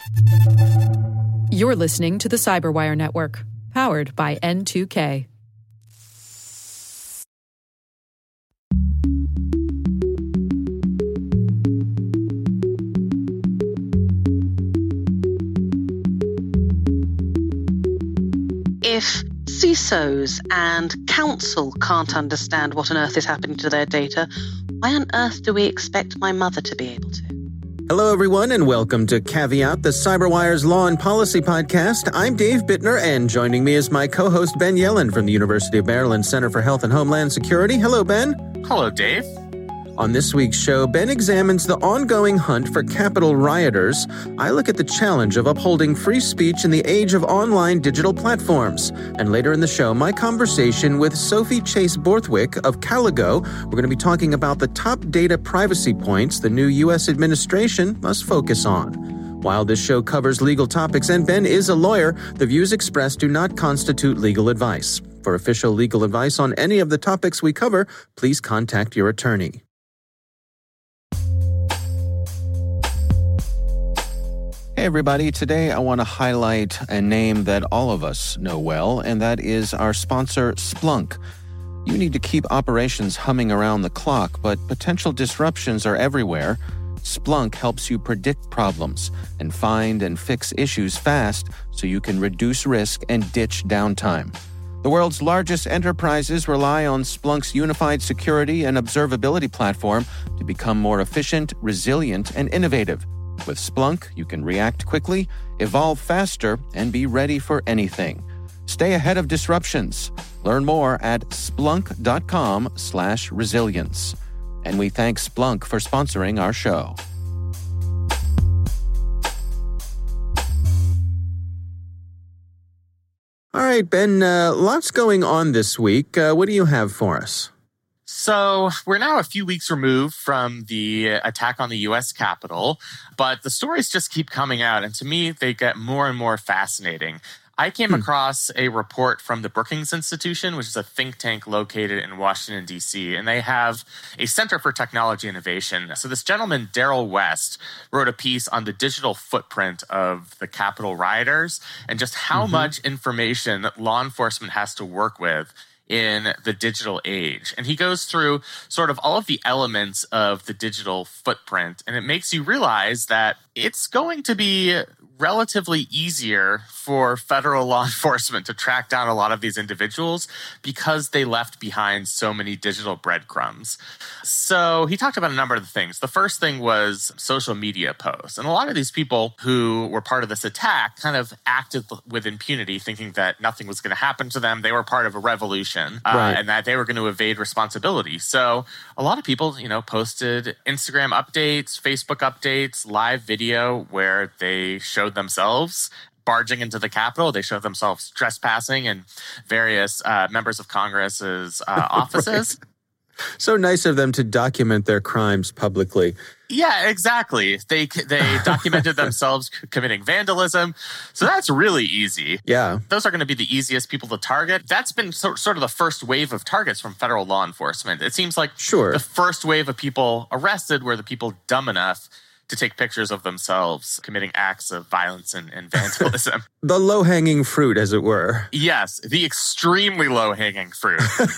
You're listening to the Cyberwire Network, powered by N2K. If CISOs and council can't understand what on earth is happening to their data, why on earth do we expect my mother to be able to? Hello, everyone, and welcome to Caveat, the Cyberwire's Law and Policy podcast. I'm Dave Bittner, and joining me is my co-host Ben Yellen from the University of Maryland Center for Health and Homeland Security. Hello, Ben. Hello, Dave. On this week's show, Ben examines the ongoing hunt for Capitol rioters. I look at the challenge of upholding free speech in the age of online digital platforms. And later in the show, my conversation with Sophie Chase Borthwick of Caligo. We're going to be talking about the top data privacy points the new U.S. administration must focus on. While this show covers legal topics and Ben is a lawyer, the views expressed do not constitute legal advice. For official legal advice on any of the topics we cover, please contact your attorney. Hey everybody, today I want to highlight a name that all of us know well, and that is our sponsor, Splunk. You need to keep operations humming around the clock, but potential disruptions are everywhere. Splunk helps you predict problems and find and fix issues fast so you can reduce risk and ditch downtime. The world's largest enterprises rely on Splunk's unified security and observability platform to become more efficient, resilient, and innovative. With Splunk, you can react quickly, evolve faster, and be ready for anything. Stay ahead of disruptions. Learn more at splunk.com/resilience. And we thank Splunk for sponsoring our show. All right, Ben, lots going on this week. What do you have for us? So we're now a few weeks removed from the attack on the U.S. Capitol, but the stories just keep coming out, and to me, they get more and more fascinating. I came across a report from the Brookings Institution, which is a think tank located in Washington, D.C., and they have a Center for Technology Innovation. So this gentleman, Daryl West, wrote a piece on the digital footprint of the Capitol rioters and just how much information that law enforcement has to work with in the digital age. And he goes through sort of all of the elements of the digital footprint, and it makes you realize that it's going to be relatively easier for federal law enforcement to track down a lot of these individuals because they left behind so many digital breadcrumbs. So he talked about a number of the things. The first thing was social media posts. And a lot of these people who were part of this attack kind of acted with impunity, thinking that nothing was going to happen to them. They were part of a revolution and that they were going to evade responsibility. So a lot of people, posted Instagram updates, Facebook updates, live video where they showed themselves barging into the Capitol. They showed themselves trespassing in various members of Congress's offices. Right. So nice of them to document their crimes publicly. Yeah, exactly. They documented themselves committing vandalism. So that's really easy. Yeah. Those are going to be the easiest people to target. That's been sort of the first wave of targets from federal law enforcement. It seems like the first wave of people arrested were the people dumb enough to take pictures of themselves committing acts of violence and vandalism. The low-hanging fruit, as it were. Yes, the extremely low-hanging fruit.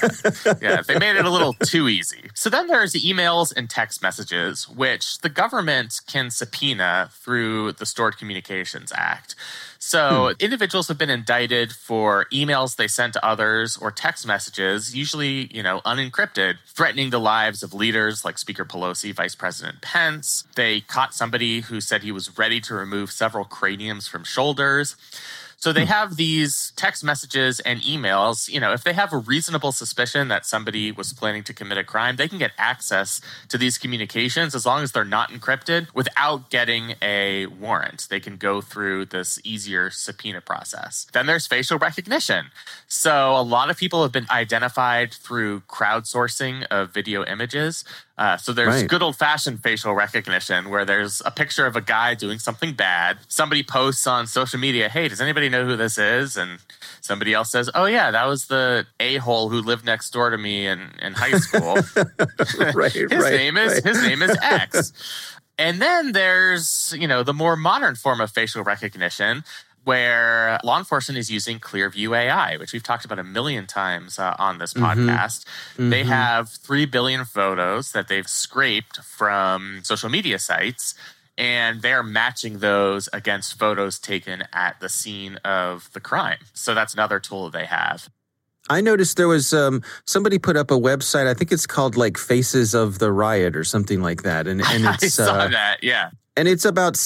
Yeah, they made it a little too easy. So then there's emails and text messages, which the government can subpoena through the Stored Communications Act. So individuals have been indicted for emails they sent to others or text messages, usually, unencrypted, threatening the lives of leaders like Speaker Pelosi, Vice President Pence. They caught somebody who said he was ready to remove several craniums from shoulders. So they have these text messages and emails. If they have a reasonable suspicion that somebody was planning to commit a crime, they can get access to these communications as long as they're not encrypted without getting a warrant. They can go through this easier subpoena process. Then there's facial recognition. So a lot of people have been identified through crowdsourcing of video images. So there's good old-fashioned facial recognition where there's a picture of a guy doing something bad. Somebody posts on social media, hey, does anybody know who this is? And somebody else says, oh, yeah, that was the a-hole who lived next door to me in high school. His name is X. And then there's, the more modern form of facial recognition where law enforcement is using Clearview AI, which we've talked about a million times on this podcast. They have 3 billion photos that they've scraped from social media sites, and they're matching those against photos taken at the scene of the crime. So that's another tool they have. I noticed there was somebody put up a website. I think it's called like Faces of the Riot or something like that. And it's, I saw that, yeah. And it's about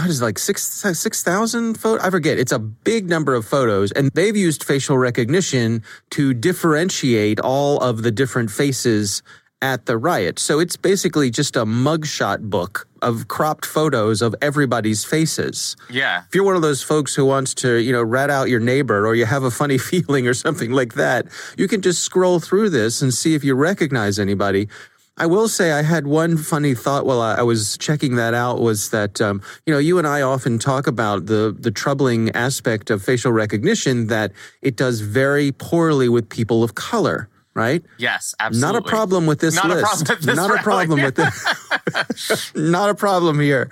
6,000 photos. I forget. It's a big number of photos. And they've used facial recognition to differentiate all of the different faces at the riot. So it's basically just a mugshot book of cropped photos of everybody's faces. Yeah. If you're one of those folks who wants to, rat out your neighbor, or you have a funny feeling or something like that, you can just scroll through this and see if you recognize anybody. I will say I had one funny thought while I was checking that out, was that, you and I often talk about the troubling aspect of facial recognition, that it does very poorly with people of color. Right? Yes, absolutely. Not a problem with this list. Not a problem with this. Not a problem here.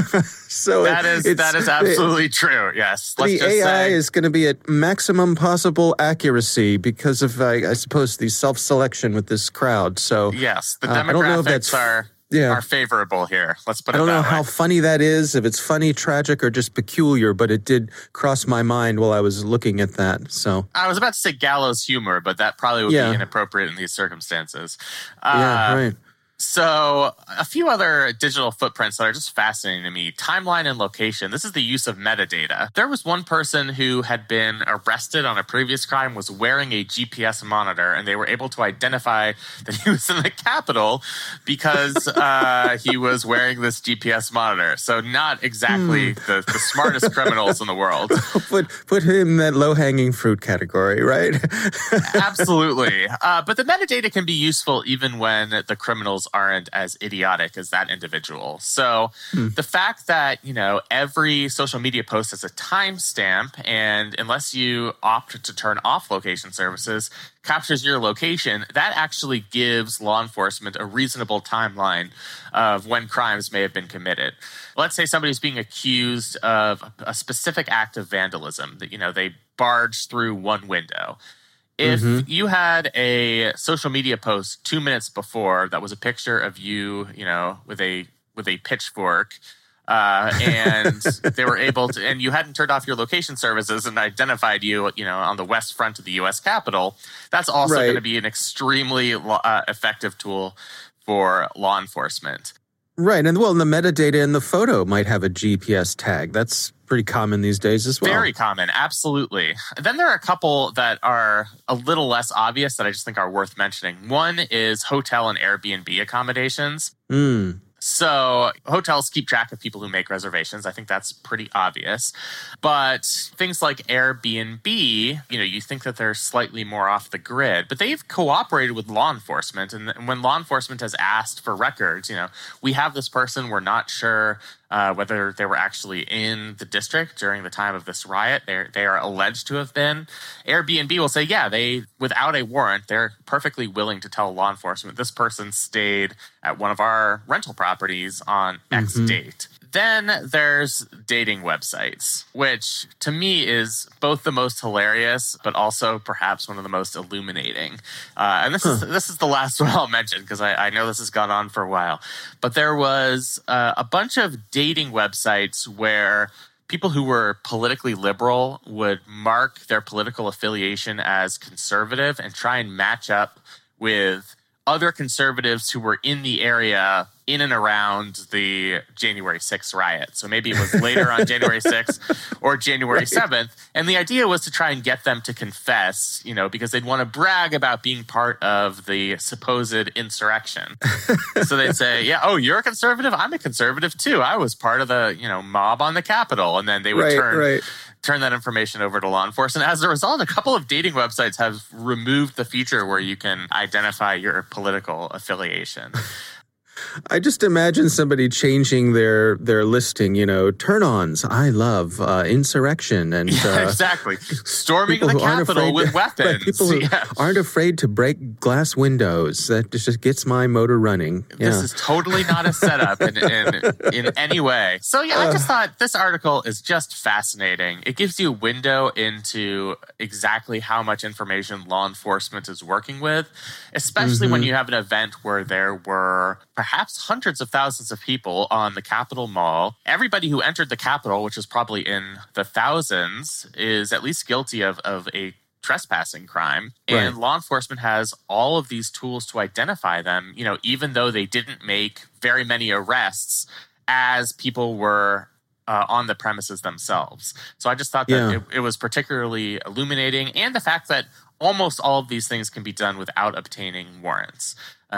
So that is absolutely true. Yes. The AI is going to be at maximum possible accuracy because of, I suppose, the self-selection with this crowd. So yes, the demographics are favorable here. Let's put it that way. I don't know how funny that is, if it's funny, tragic, or just peculiar, but it did cross my mind while I was looking at that. So I was about to say gallows humor, but that probably would be inappropriate in these circumstances. Right. So a few other digital footprints that are just fascinating to me. Timeline and location. This is the use of metadata. There was one person who had been arrested on a previous crime, was wearing a GPS monitor, and they were able to identify that he was in the Capitol because he was wearing this GPS monitor. So not exactly the smartest criminals in the world. Put him in that low-hanging fruit category, right? Absolutely. But the metadata can be useful even when the criminals aren't as idiotic as that individual. So the fact that, every social media post has a timestamp, and unless you opt to turn off location services, captures your location, that actually gives law enforcement a reasonable timeline of when crimes may have been committed. Let's say somebody's being accused of a specific act of vandalism, that, they barged through one window. If you had a social media post 2 minutes before that was a picture of you, with a pitchfork, and they were able to, and you hadn't turned off your location services and identified you, on the west front of the U.S. Capitol, that's also going to be an extremely effective tool for law enforcement. Right. And the metadata in the photo might have a GPS tag. That's pretty common these days as well. Very common. Absolutely. And then there are a couple that are a little less obvious that I just think are worth mentioning. One is hotel and Airbnb accommodations. So hotels keep track of people who make reservations. I think that's pretty obvious. But things like Airbnb, you think that they're slightly more off the grid, but they've cooperated with law enforcement. And when law enforcement has asked for records, we have this person, we're not sure whether they were actually in the district during the time of this riot. They are alleged to have been. Airbnb will say, without a warrant, they're perfectly willing to tell law enforcement this person stayed at one of our rental properties on X date. Then there's dating websites, which to me is both the most hilarious, but also perhaps one of the most illuminating. And this is the last one I'll mention because I know this has gone on for a while. But there was a bunch of dating websites where people who were politically liberal would mark their political affiliation as conservative and try and match up with other conservatives who were in the area in and around the January 6th riot. So maybe it was later on January 6th or January 7th. And the idea was to try and get them to confess, because they'd want to brag about being part of the supposed insurrection. So they'd say, you're a conservative? I'm a conservative too. I was part of the, mob on the Capitol. And then they would turn that information over to law enforcement. As a result, a couple of dating websites have removed the feature where you can identify your political affiliation. I just imagine somebody changing their listing, turn-ons. I love insurrection and exactly. Storming the Capitol with weapons. Right, people who aren't afraid to break glass windows. That just gets my motor running. This is totally not a setup in any way. So I just thought this article is just fascinating. It gives you a window into exactly how much information law enforcement is working with, especially when you have an event where there were perhaps hundreds of thousands of people on the Capitol Mall. Everybody who entered the Capitol, which is probably in the thousands, is at least guilty of a trespassing crime. And law enforcement has all of these tools to identify them, even though they didn't make very many arrests as people were on the premises themselves. So I just thought that it was particularly illuminating, and the fact that almost all of these things can be done without obtaining warrants.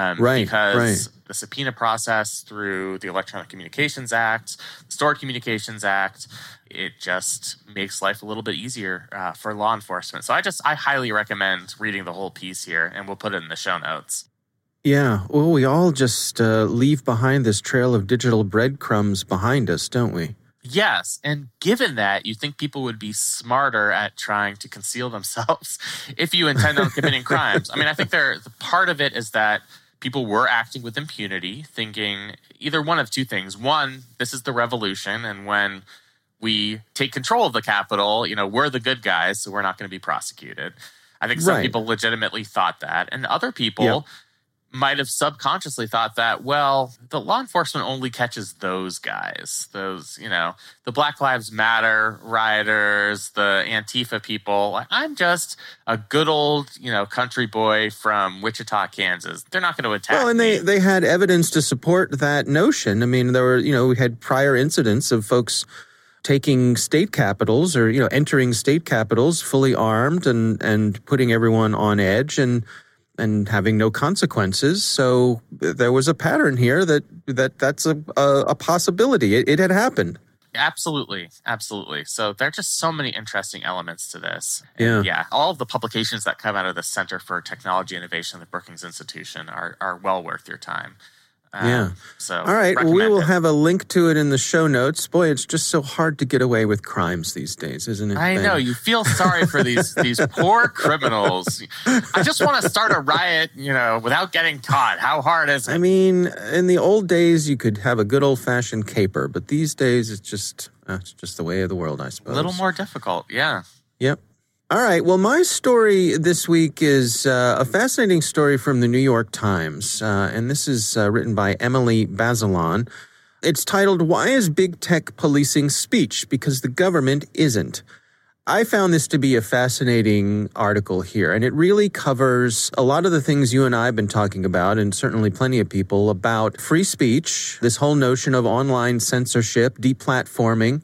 Because the subpoena process through the Electronic Communications Act, the Stored Communications Act, it just makes life a little bit easier for law enforcement. So I highly recommend reading the whole piece here, and we'll put it in the show notes. Yeah, well, we all just leave behind this trail of digital breadcrumbs behind us, don't we? Yes, and given that, you think people would be smarter at trying to conceal themselves if you intend on committing crimes. I mean, I think the part of it is that people were acting with impunity, thinking either one of two things. One, this is the revolution, and when we take control of the Capitol, we're the good guys, so we're not going to be prosecuted. I think some people legitimately thought that, and other people might have subconsciously thought that, well, the law enforcement only catches those guys, the Black Lives Matter rioters, the Antifa people. I'm just a good old, country boy from Wichita, Kansas. They're not going to attack me. And they had evidence to support that notion. I mean, there were, we had prior incidents of folks taking state capitals or, entering state capitals fully armed and putting everyone on edge and having no consequences. So there was a pattern here that's a possibility. It had happened. Absolutely. Absolutely. So there are just so many interesting elements to this. And all of the publications that come out of the Center for Technology Innovation at the Brookings Institution are well worth your time. So all right. Well, we will have a link to it in the show notes. Boy, it's just so hard to get away with crimes these days, isn't it? I know. You feel sorry for these poor criminals. I just want to start a riot, without getting caught. How hard is it? I mean, in the old days, you could have a good old-fashioned caper, but these days, it's just the way of the world, I suppose. A little more difficult, yeah. Yep. All right. Well, my story this week is a fascinating story from the New York Times, and this is written by Emily Bazelon. It's titled, "Why is Big Tech Policing Speech? Because the Government Isn't." I found this to be a fascinating article here, and it really covers a lot of the things you and I have been talking about, and certainly plenty of people, about free speech, this whole notion of online censorship, deplatforming,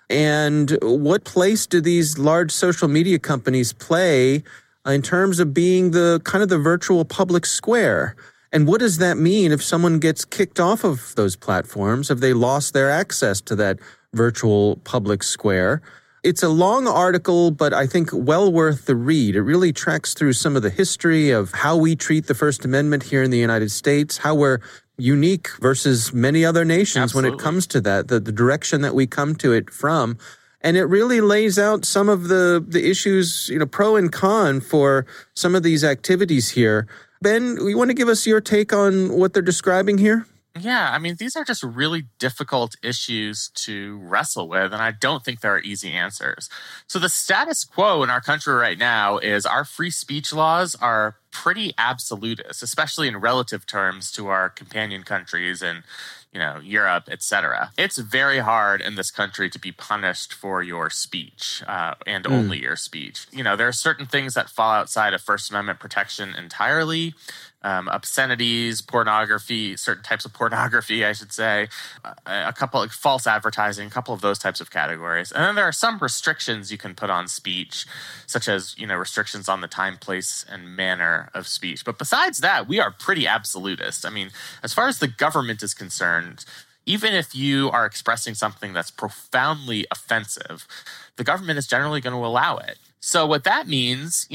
and what place do these large social media companies play in terms of being the kind of the virtual public square? And what does that mean if someone gets kicked off of those platforms? Have they lost their access to that virtual public square? It's a long article, but I think well worth the read. It really tracks through some of the history of how we treat the First Amendment here in the United States, how we're unique versus many other nations when it comes to that, the direction that we come to it from. And it really lays out some of the issues, pro and con for some of these activities here. Ben, you want to give us your take on what they're describing here? Yeah, I mean, these are just really difficult issues to wrestle with, and I don't think there are easy answers. So the status quo in our country right now is our free speech laws are pretty absolutist, especially in relative terms to our companion countries and, Europe, etc. It's very hard in this country to be punished for your speech and only your speech. There are certain things that fall outside of First Amendment protection entirely. Obscenities, pornography, certain types of pornography, I should say, a couple of false advertising, a couple of those types of categories. And then there are some restrictions you can put on speech, such as, restrictions on the time, place, and manner of speech. But besides that, we are pretty absolutist. I mean, as far as the government is concerned, even if you are expressing something that's profoundly offensive, the government is generally going to allow it. So what that means,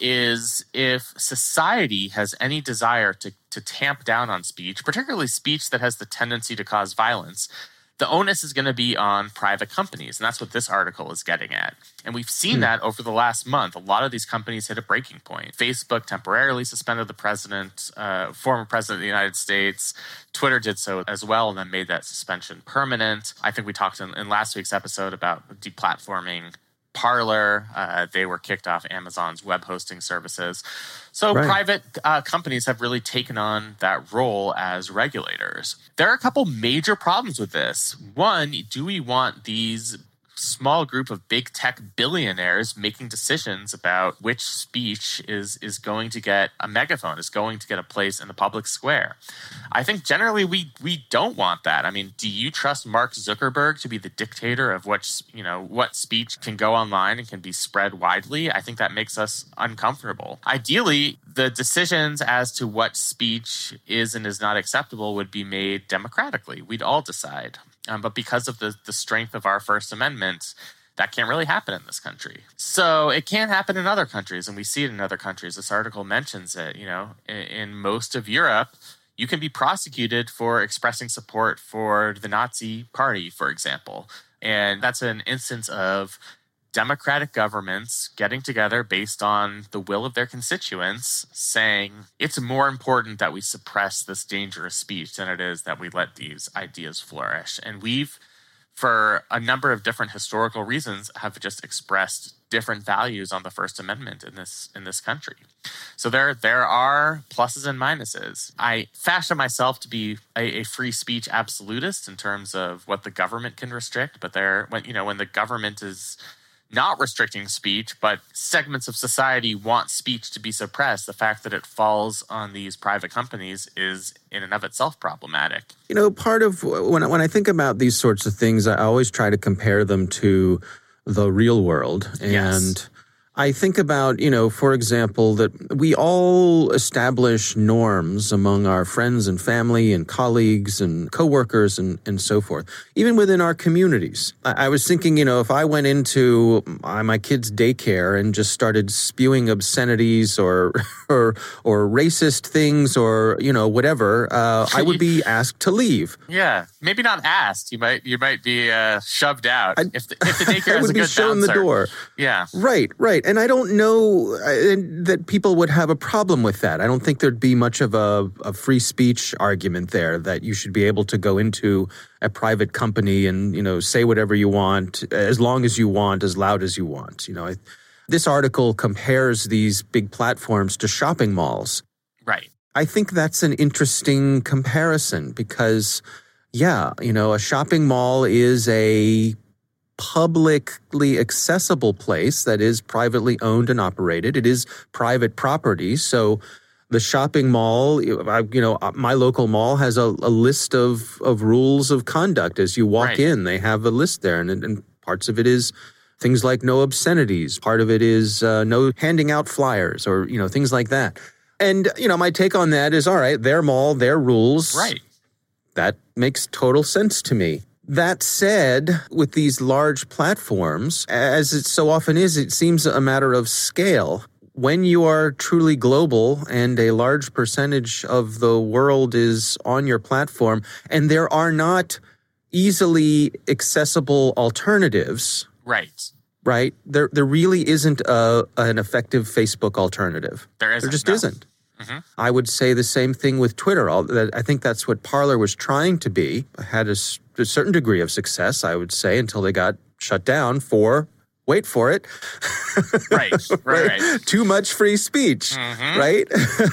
is if society has any desire to tamp down on speech, particularly speech that has the tendency to cause violence, the onus is going to be on private companies. And that's what this article is getting at. And we've seen that over the last month. A lot of these companies hit a breaking point. Facebook temporarily suspended the president, former president of the United States. Twitter did so as well and then made that suspension permanent. I think we talked in last week's episode about deplatforming Parler. They were kicked off Amazon's web hosting services. So private companies have really taken on that role as regulators. There are a couple major problems with this. One, do we want these small group of big tech billionaires making decisions about which speech is going to get a megaphone, is going to get a place in the public square? I think generally we don't want that. I mean, do you trust Mark Zuckerberg to be the dictator of what speech can go online and can be spread widely? I think that makes us uncomfortable. Ideally, the decisions as to what speech is and is not acceptable would be made democratically. We'd all decide. But because of the strength of our First Amendment, that can't really happen in this country. So it can happen in other countries, and we see it in other countries. This article mentions it. In most of Europe, you can be prosecuted for expressing support for the Nazi Party, for example. And that's an instance of democratic governments getting together based on the will of their constituents, saying it's more important that we suppress this dangerous speech than it is that we let these ideas flourish. And we've, for a number of different historical reasons, have just expressed different values on the First Amendment in this country. So there are pluses and minuses. I fashion myself to be a free speech absolutist in terms of what the government can restrict, but when the government is not restricting speech, but segments of society want speech to be suppressed, the fact that it falls on these private companies is in and of itself problematic. Part of when I think about these sorts of things, I always try to compare them to the real world. And yes. I think about, for example, that we all establish norms among our friends and family and colleagues and coworkers and so forth, even within our communities. I was thinking, if I went into my kid's daycare and just started spewing obscenities or racist things or, whatever, I would be asked to leave. Yeah, maybe not asked. You might be shoved out if the daycare has a good bouncer. I would be shown the door. Yeah. Right. And I don't know that people would have a problem with that. I don't think there'd be much of a free speech argument there that you should be able to go into a private company and, say whatever you want, as long as you want, as loud as you want. This article compares these big platforms to shopping malls. Right. I think that's an interesting comparison because, a shopping mall is a publicly accessible place that is privately owned and operated. It is private property. So the shopping mall, my local mall has a list of rules of conduct. As you walk in, they have a list there. And parts of it is things like no obscenities. Part of it is no handing out flyers or, things like that. And, my take on that is, all right, their mall, their rules. Right. That makes total sense to me. That said, with these large platforms, as it so often is, it seems a matter of scale. When you are truly global and a large percentage of the world is on your platform, and there are not easily accessible alternatives. Right? There really isn't an effective Facebook alternative. There isn't. There just isn't. Mm-hmm. I would say the same thing with Twitter. I think that's what Parler was trying to be. Had a certain degree of success, I would say, until they got shut down for, wait for it. Right. Too much free speech, right?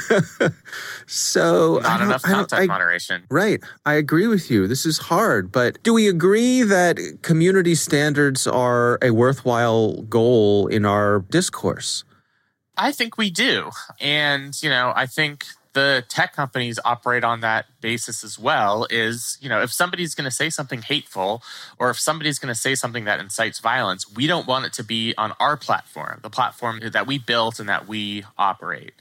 So not enough content moderation. Right. I agree with you. This is hard, but do we agree that community standards are a worthwhile goal in our discourse? I think we do. And, I think the tech companies operate on that basis as well is, if somebody's going to say something hateful or if somebody's going to say something that incites violence, we don't want it to be on our platform, the platform that we built and that we operate.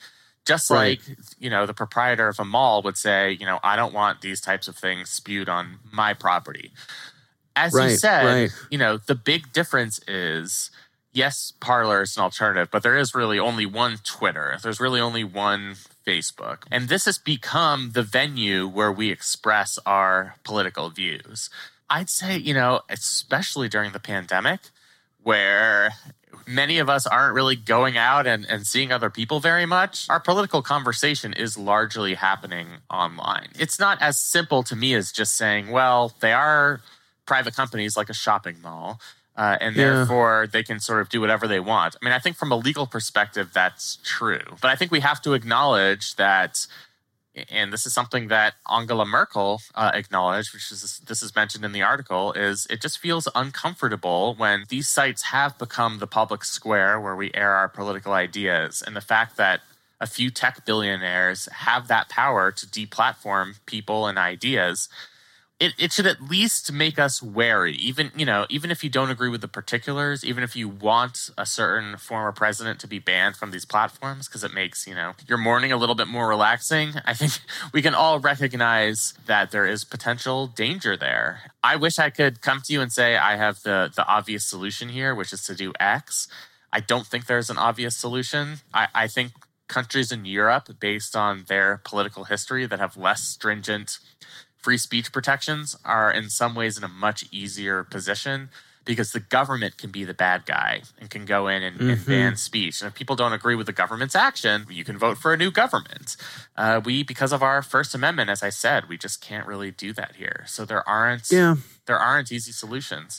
Just like, the proprietor of a mall would say, I don't want these types of things spewed on my property. As you said, the big difference is, yes, Parler is an alternative, but there is really only one Twitter. There's really only one Facebook. And this has become the venue where we express our political views. I'd say, especially during the pandemic, where many of us aren't really going out and seeing other people very much, our political conversation is largely happening online. It's not as simple to me as just saying, well, they are private companies like a shopping mall, and therefore they can sort of do whatever they want. I mean, I think from a legal perspective, that's true. But I think we have to acknowledge that, and this is something that Angela Merkel acknowledged, this is mentioned in the article, is it just feels uncomfortable when these sites have become the public square where we air our political ideas. And the fact that a few tech billionaires have that power to deplatform people and ideas, it should at least make us wary. Even if you don't agree with the particulars, even if you want a certain former president to be banned from these platforms because it makes, your morning a little bit more relaxing, I think we can all recognize that there is potential danger there. I wish I could come to you and say I have the obvious solution here, which is to do X. I don't think there's an obvious solution. I think countries in Europe, based on their political history, that have less stringent free speech protections are in some ways in a much easier position because the government can be the bad guy and can go in and ban speech. And if people don't agree with the government's action, you can vote for a new government. Because of our First Amendment, as I said, we just can't really do that here. So there aren't easy solutions.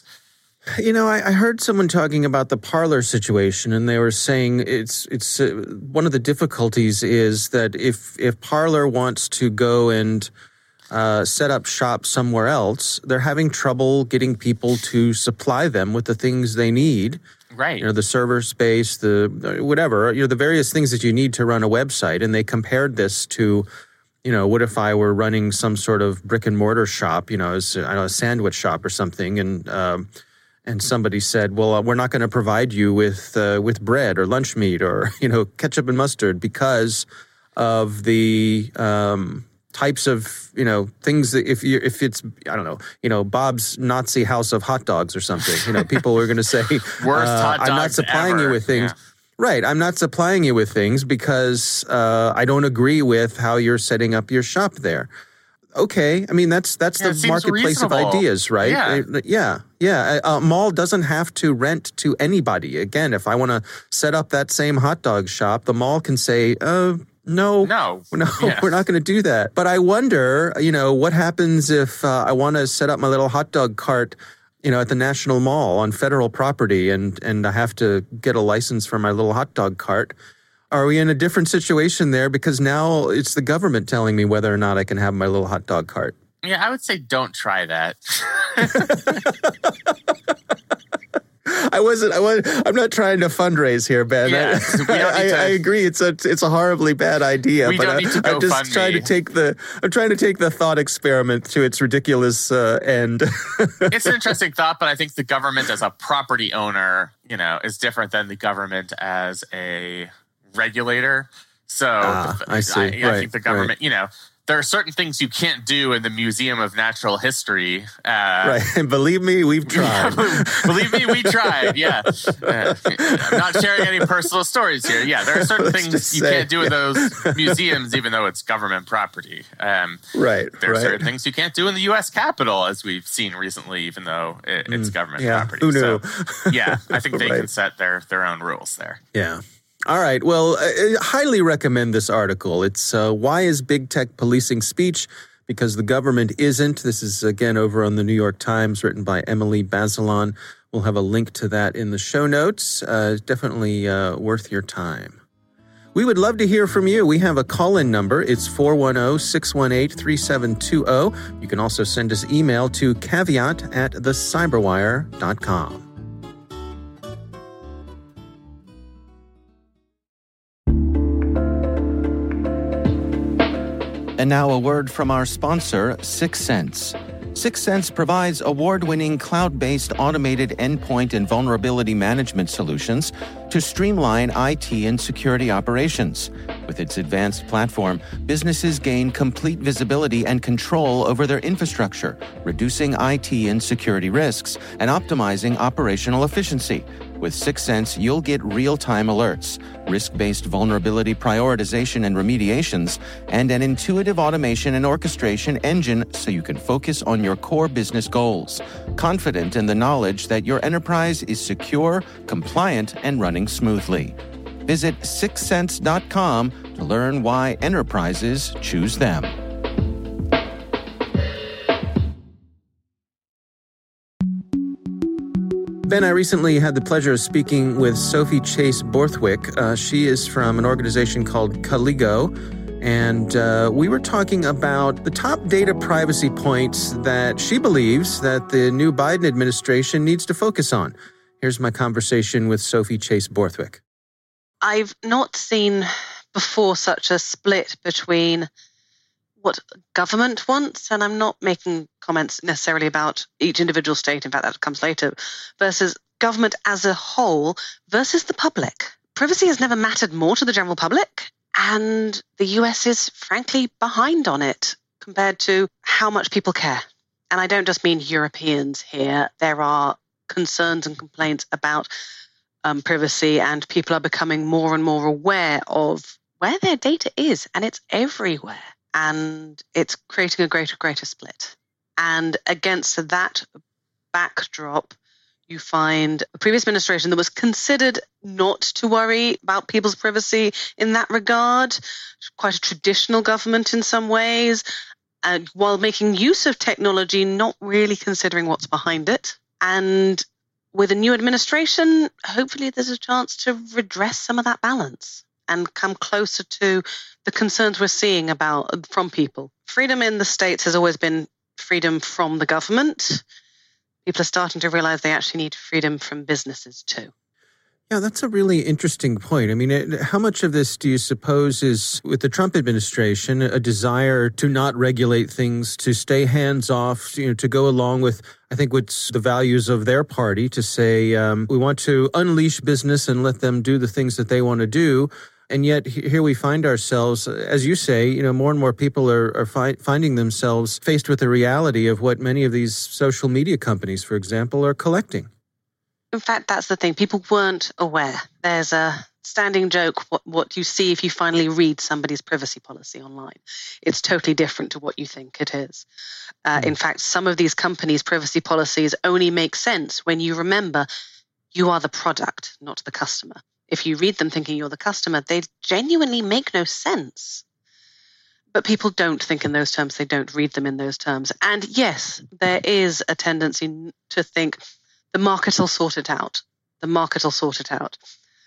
I heard someone talking about the Parler situation, and they were saying it's one of the difficulties is that if Parler wants to go and set up shop somewhere else, they're having trouble getting people to supply them with the things they need. Right. The server space, the whatever, the various things that you need to run a website. And they compared this to, what if I were running some sort of brick and mortar shop, as a sandwich shop or something, and somebody said, well, we're not going to provide you with bread or lunch meat or, ketchup and mustard because of the types of, things that if it's, I don't know, Bob's Nazi House of Hot Dogs or something, people are going to say, worst hot dogs I'm not supplying ever. you with things. Yeah. Right. I'm not supplying you with things because I don't agree with how you're setting up your shop there. Okay. I mean, that's the marketplace reasonable. of ideas, right? Yeah. A mall doesn't have to rent to anybody. Again, if I want to set up that same hot dog shop, the mall can say, No, we're not going to do that. But I wonder, what happens if I want to set up my little hot dog cart, at the National Mall on federal property and I have to get a license for my little hot dog cart. Are we in a different situation there? Because now it's the government telling me whether or not I can have my little hot dog cart. Yeah, I would say don't try that. I'm not trying to fundraise here, Ben. Yeah, I agree. It's a horribly bad idea. We don't need to go I'm just fund trying me. I'm trying to take the thought experiment to its ridiculous end. It's an interesting thought, but I think the government as a property owner, is different than the government as a regulator. So I see. I think the government, there are certain things you can't do in the Museum of Natural History. Right. And believe me, we've tried. Believe me, we tried. Yeah. I'm not sharing any personal stories here. Yeah. There are certain things you can't do in those museums, even though it's government property. Right. There are certain things you can't do in the U.S. Capitol, as we've seen recently, even though it's government property. Who knew? So, yeah. I think they can set their own rules there. Yeah. All right. Well, I highly recommend this article. It's Why is Big Tech Policing Speech? Because the government isn't. This is, again, over on the New York Times, written by Emily Bazelon. We'll have a link to that in the show notes. Definitely worth your time. We would love to hear from you. We have a call-in number. It's 410-618-3720. You can also send us email to caveat@thecyberwire.com. And now a word from our sponsor, 6sense. 6sense provides award-winning cloud-based automated endpoint and vulnerability management solutions to streamline IT and security operations. With its advanced platform, businesses gain complete visibility and control over their infrastructure, reducing IT and security risks and optimizing operational efficiency. With 6sense, you'll get real-time alerts, risk-based vulnerability prioritization and remediations, and an intuitive automation and orchestration engine so you can focus on your core business goals, confident in the knowledge that your enterprise is secure, compliant, and running smoothly. Visit 6sense.com to learn why enterprises choose them. Ben, I recently had the pleasure of speaking with Sophie Chase Borthwick. She is from an organization called Caligo, and we were talking about the top data privacy points that she believes that the new Biden administration needs to focus on. Here's my conversation with Sophie Chase Borthwick. I've not seen before such a split between what government wants, and I'm not making comments necessarily about each individual state, in fact that comes later, versus government as a whole versus the public. Privacy has never mattered more to the general public, and the US is frankly behind on it compared to how much people care. And I don't just mean Europeans here. There are concerns and complaints about privacy, and people are becoming more and more aware of where their data is, and it's everywhere. And it's creating a greater split. And against that backdrop, you find a previous administration that was considered not to worry about people's privacy in that regard, quite a traditional government in some ways, and while making use of technology, not really considering what's behind it. And with a new administration, hopefully there's a chance to redress some of that balance and come closer to the concerns we're seeing from people. Freedom in the States has always been freedom from the government. People are starting to realize they actually need freedom from businesses too. Yeah, that's a really interesting point. I mean, how much of this do you suppose is, with the Trump administration, a desire to not regulate things, to stay hands-off, to go along with, I think, what's the values of their party, to say we want to unleash business and let them do the things that they want to do. And yet here we find ourselves, as you say, more and more people are finding themselves faced with the reality of what many of these social media companies, for example, are collecting. In fact, that's the thing. People weren't aware. There's a standing joke, what you see if you finally read somebody's privacy policy online. It's totally different to what you think it is. In fact, some of these companies' privacy policies only make sense when you remember you are the product, not the customer. If you read them thinking you're the customer, they genuinely make no sense. But people don't think in those terms. They don't read them in those terms. And yes, there is a tendency to think the market will sort it out. The market will sort it out.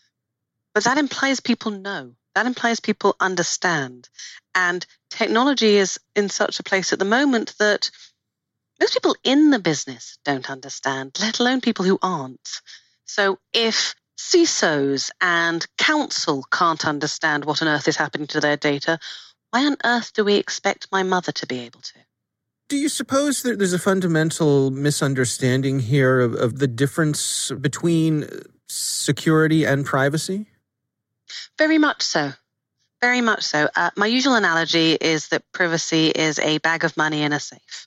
But that implies people know. That implies people understand. And technology is in such a place at the moment that most people in the business don't understand, let alone people who aren't. So if CISOs and counsel can't understand what on earth is happening to their data, why on earth do we expect my mother to be able to? Do you suppose that there's a fundamental misunderstanding here of the difference between security and privacy? Very much so. Very much so. My usual analogy is that privacy is a bag of money in a safe.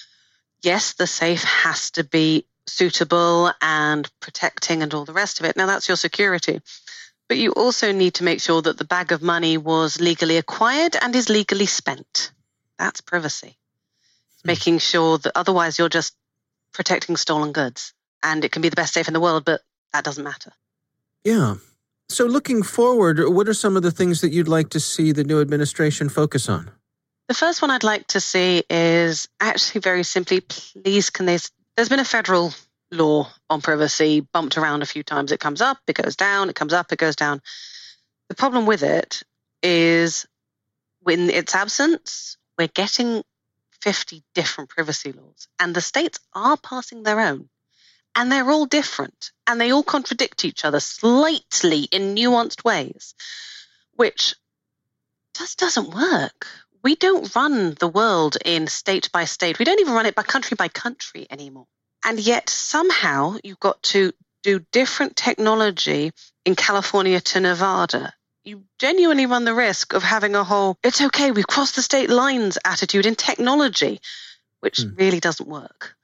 Yes, the safe has to be suitable and protecting and all the rest of it. Now, that's your security. But you also need to make sure that the bag of money was legally acquired and is legally spent. That's privacy. It's making sure that otherwise you're just protecting stolen goods. And it can be the best safe in the world, but that doesn't matter. Yeah. So looking forward, what are some of the things that you'd like to see the new administration focus on? The first one I'd like to see is actually very simply, please, there's been a federal law on privacy bumped around a few times. It comes up, it goes down, it comes up, it goes down. The problem with it is in its absence, we're getting 50 different privacy laws, and the states are passing their own. And they're all different, and they all contradict each other slightly in nuanced ways, which just doesn't work. We don't run the world in state by state. We don't even run it by country anymore. And yet somehow you've got to do different technology in California to Nevada you genuinely run the risk of having a whole, it's okay, we've crossed the state lines attitude in technology, which really doesn't work.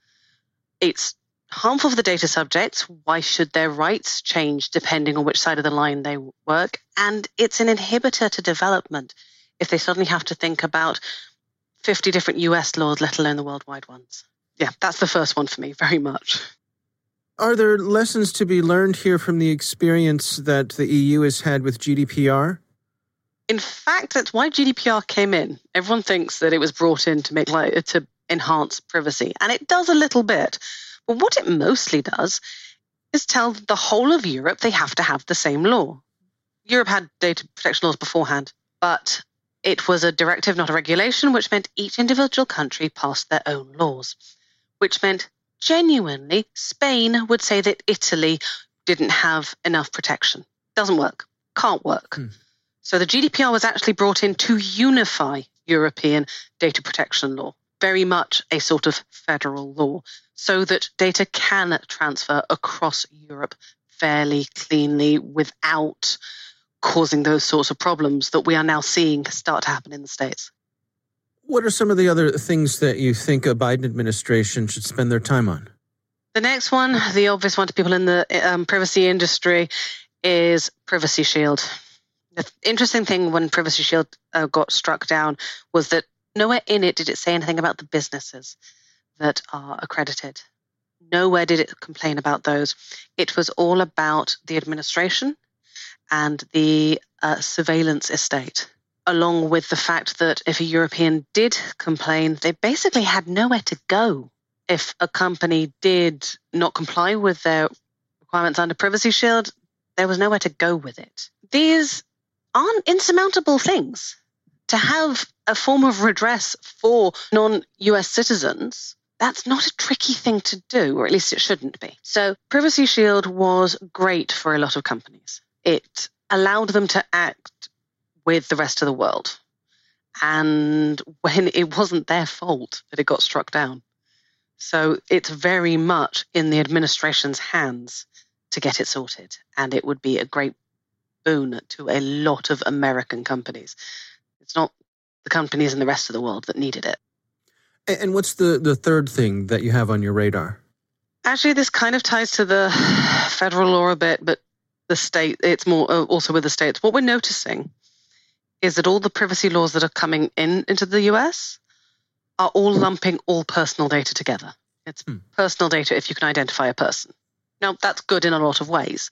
It's harmful for the data subjects. Why should their rights change depending on which side of the line they work? And it's an inhibitor to development if they suddenly have to think about 50 different US laws, let alone the worldwide ones. Yeah, that's the first one for me, very much. Are there lessons to be learned here from the experience that the EU has had with GDPR? In fact, that's why GDPR came in. Everyone thinks that it was brought in to to enhance privacy, and it does a little bit. But what it mostly does is tell the whole of Europe they have to have the same law. Europe had data protection laws beforehand, but it was a directive, not a regulation, which meant each individual country passed their own laws, which meant genuinely Spain would say that Italy didn't have enough protection. Doesn't work. Can't work. So the GDPR was actually brought in to unify European data protection law, very much a sort of federal law, so that data can transfer across Europe fairly cleanly without causing those sorts of problems that we are now seeing start to happen in the States. What are some of the other things that you think a Biden administration should spend their time on? The next one, the obvious one to people in the privacy industry, is Privacy Shield. The interesting thing when Privacy Shield got struck down was that nowhere in it did it say anything about the businesses that are accredited. Nowhere did it complain about those. It was all about the administration and the surveillance estate, along with the fact that if a European did complain, they basically had nowhere to go. If a company did not comply with their requirements under Privacy Shield, there was nowhere to go with it. These aren't insurmountable things. To have a form of redress for non-US citizens, that's not a tricky thing to do, or at least it shouldn't be. So Privacy Shield was great for a lot of companies. It allowed them to act with the rest of the world. And when it wasn't their fault that it got struck down. So it's very much in the administration's hands to get it sorted. And it would be a great boon to a lot of American companies. It's not the companies in the rest of the world that needed it. And what's the third thing that you have on your radar? Actually, this kind of ties to the federal law a bit, but the state, it's more also with the states. What we're noticing is that all the privacy laws that are coming into the US are all lumping all personal data together. It's personal data if you can identify a person. Now, that's good in a lot of ways,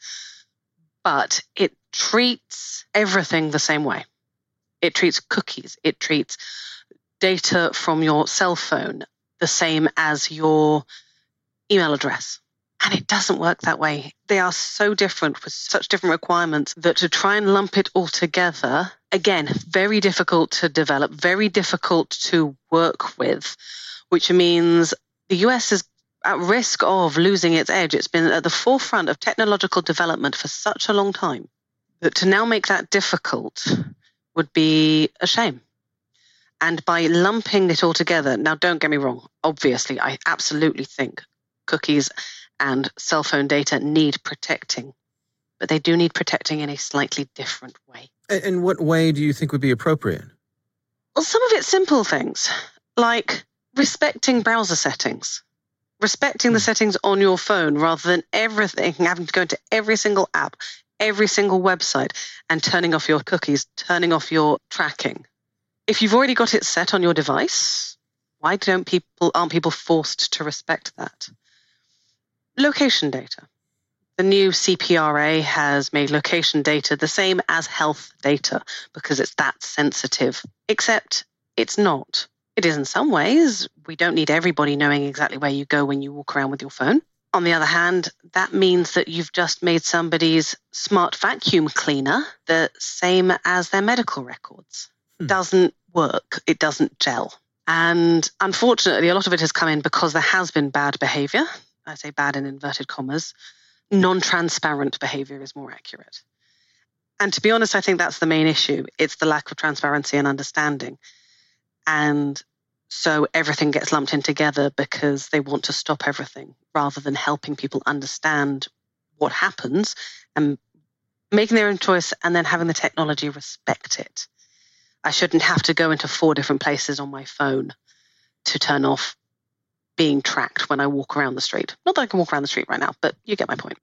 but it treats everything the same way. It treats cookies. It treats data from your cell phone the same as your email address. And it doesn't work that way. They are so different with such different requirements that to try and lump it all together, again, very difficult to develop, very difficult to work with, which means the US is at risk of losing its edge. It's been at the forefront of technological development for such a long time that to now make that difficult would be a shame. And by lumping it all together, now don't get me wrong, obviously, I absolutely think cookies and cell phone data need protecting, but they do need protecting in a slightly different way. And what way do you think would be appropriate? Well, some of it's simple things, like respecting browser settings, respecting the settings on your phone rather than everything, having to go into every single app, every single website, and turning off your cookies, turning off your tracking. If you've already got it set on your device, why aren't people forced to respect that? Location data. The new CPRA has made location data the same as health data because it's that sensitive, except it's not. It is in some ways. We don't need everybody knowing exactly where you go when you walk around with your phone. On the other hand, that means that you've just made somebody's smart vacuum cleaner the same as their medical records. Doesn't work. It doesn't gel. And unfortunately, a lot of it has come in because there has been bad behavior. I say bad in inverted commas. Non-transparent behavior is more accurate. And to be honest, I think that's the main issue. It's the lack of transparency and understanding. And so everything gets lumped in together because they want to stop everything rather than helping people understand what happens and making their own choice and then having the technology respect it. I shouldn't have to go into 4 different places on my phone to turn off being tracked when I walk around the street. Not that I can walk around the street right now, but you get my point.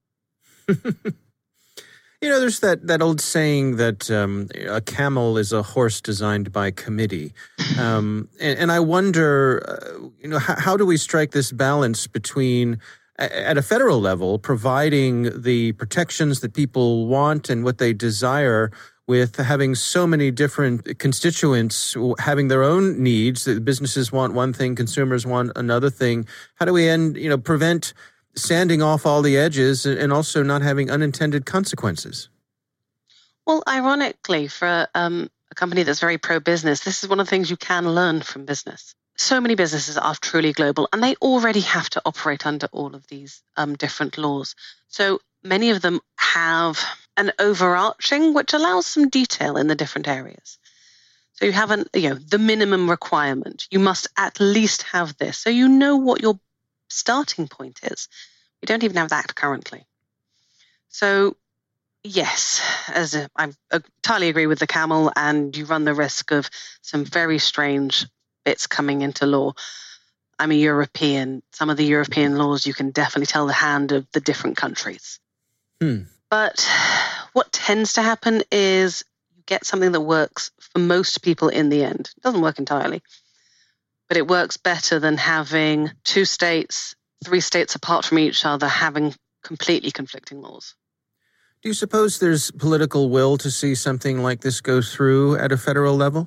There's that old saying that a camel is a horse designed by committee. And I wonder, how do we strike this balance between, at a federal level, providing the protections that people want and what they desire, with having so many different constituents having their own needs? The businesses want one thing, consumers want another thing. How do we prevent sanding off all the edges and also not having unintended consequences? Well, ironically, for a company that's very pro-business, this is one of the things you can learn from business. So many businesses are truly global, and they already have to operate under all of these different laws. So many of them have an overarching, which allows some detail in the different areas. So you have the minimum requirement. You must at least have this, so you know what your starting point is. We don't even have that currently. So yes, I entirely agree with the camel, and you run the risk of some very strange bits coming into law. I'm a European. Some of the European laws, you can definitely tell the hand of the different countries. But what tends to happen is you get something that works for most people in the end. It doesn't work entirely, but it works better than having 2 states, 3 states apart from each other, having completely conflicting laws. Do you suppose there's political will to see something like this go through at a federal level?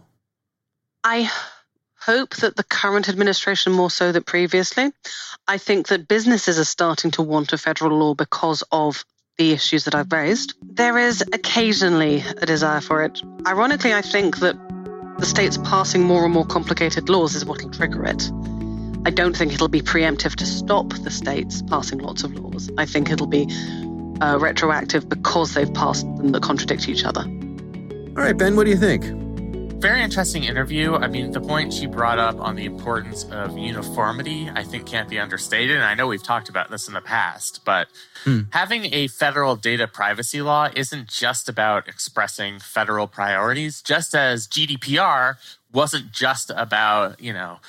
I hope that the current administration more so than previously. I think that businesses are starting to want a federal law because of the issues that I've raised. There is occasionally a desire for it. Ironically, I think that the states passing more and more complicated laws is what will trigger it. I don't think it'll be preemptive to stop the states passing lots of laws. I think it'll be retroactive because they've passed them that contradict each other. All right, Ben, what do you think? Very interesting interview. I mean, the point she brought up on the importance of uniformity, I think, can't be understated. And I know we've talked about this in the past, but having a federal data privacy law isn't just about expressing federal priorities, just as GDPR wasn't just about,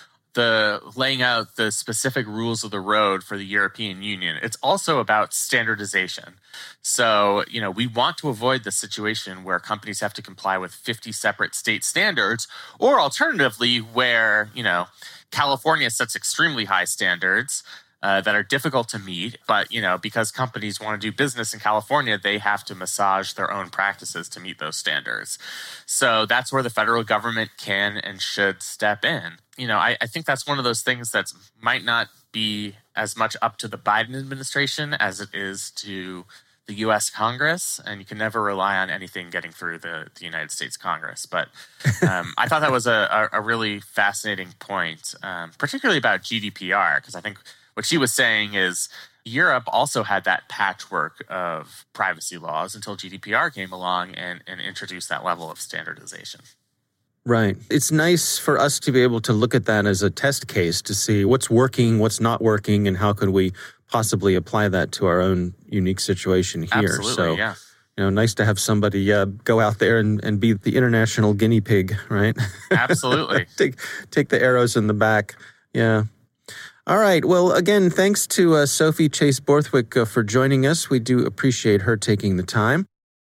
the laying out the specific rules of the road for the European Union. It's also about standardization. So, we want to avoid the situation where companies have to comply with 50 separate state standards, or alternatively, where, California sets extremely high standards that are difficult to meet. But, because companies want to do business in California, they have to massage their own practices to meet those standards. So that's where the federal government can and should step in. I think that's one of those things that might not be as much up to the Biden administration as it is to the U.S. Congress, and you can never rely on anything getting through the United States Congress. But I thought that was a really fascinating point, particularly about GDPR, because I think what she was saying is Europe also had that patchwork of privacy laws until GDPR came along and introduced that level of standardization. Right. It's nice for us to be able to look at that as a test case to see what's working, what's not working, and how can we possibly apply that to our own unique situation here. Absolutely, so, yeah. Nice to have somebody go out there and be the international guinea pig, right? Absolutely. Take the arrows in the back. Yeah. All right. Well, again, thanks to Sophie Chase Borthwick for joining us. We do appreciate her taking the time.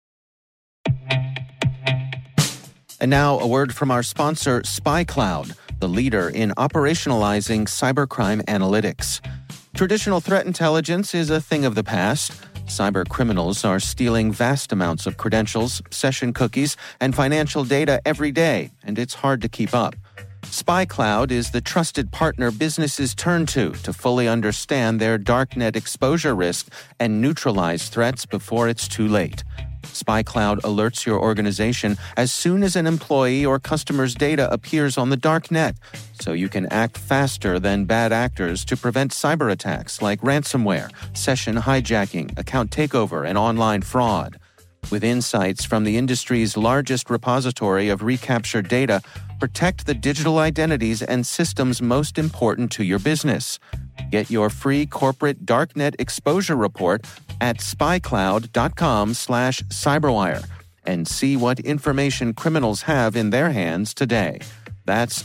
And now a word from our sponsor, SpyCloud, the leader in operationalizing cybercrime analytics. Traditional threat intelligence is a thing of the past. Cyber criminals are stealing vast amounts of credentials, session cookies, and financial data every day, and it's hard to keep up. SpyCloud is the trusted partner businesses turn to fully understand their darknet exposure risk and neutralize threats before it's too late. SpyCloud alerts your organization as soon as an employee or customer's data appears on the dark net, so you can act faster than bad actors to prevent cyber attacks like ransomware, session hijacking, account takeover, and online fraud. With insights from the industry's largest repository of recaptured data, protect the digital identities and systems most important to your business. Get your free corporate darknet exposure report at spycloud.com/cyberwire and see what information criminals have in their hands today. That's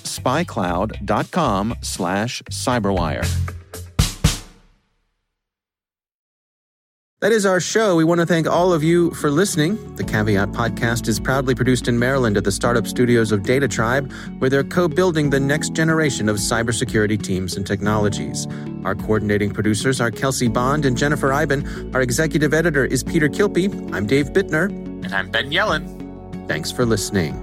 spycloud.com/cyberwire. That is our show. We want to thank all of you for listening. The Caveat podcast is proudly produced in Maryland at the startup studios of Data Tribe, where they're co-building the next generation of cybersecurity teams and technologies. Our coordinating producers are Kelsey Bond and Jennifer Iben. Our executive editor is Peter Kilpie. I'm Dave Bittner. And I'm Ben Yellen. Thanks for listening.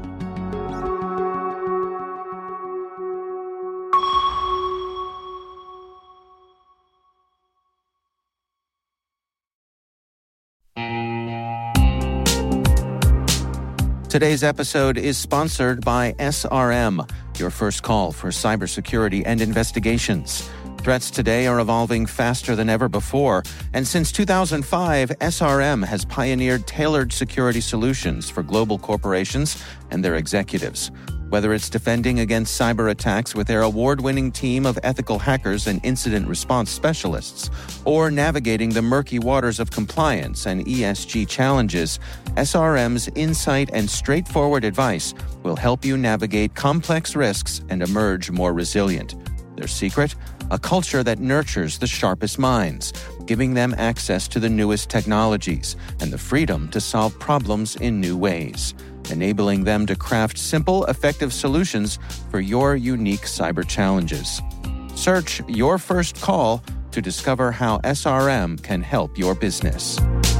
Today's episode is sponsored by SRM, your first call for cybersecurity and investigations. Threats today are evolving faster than ever before, and since 2005, SRM has pioneered tailored security solutions for global corporations and their executives. Whether it's defending against cyber attacks with their award-winning team of ethical hackers and incident response specialists, or navigating the murky waters of compliance and ESG challenges, SRM's insight and straightforward advice will help you navigate complex risks and emerge more resilient. Their secret? A culture that nurtures the sharpest minds, giving them access to the newest technologies and the freedom to solve problems in new ways, enabling them to craft simple, effective solutions for your unique cyber challenges. Search Your First Call to discover how SRM can help your business.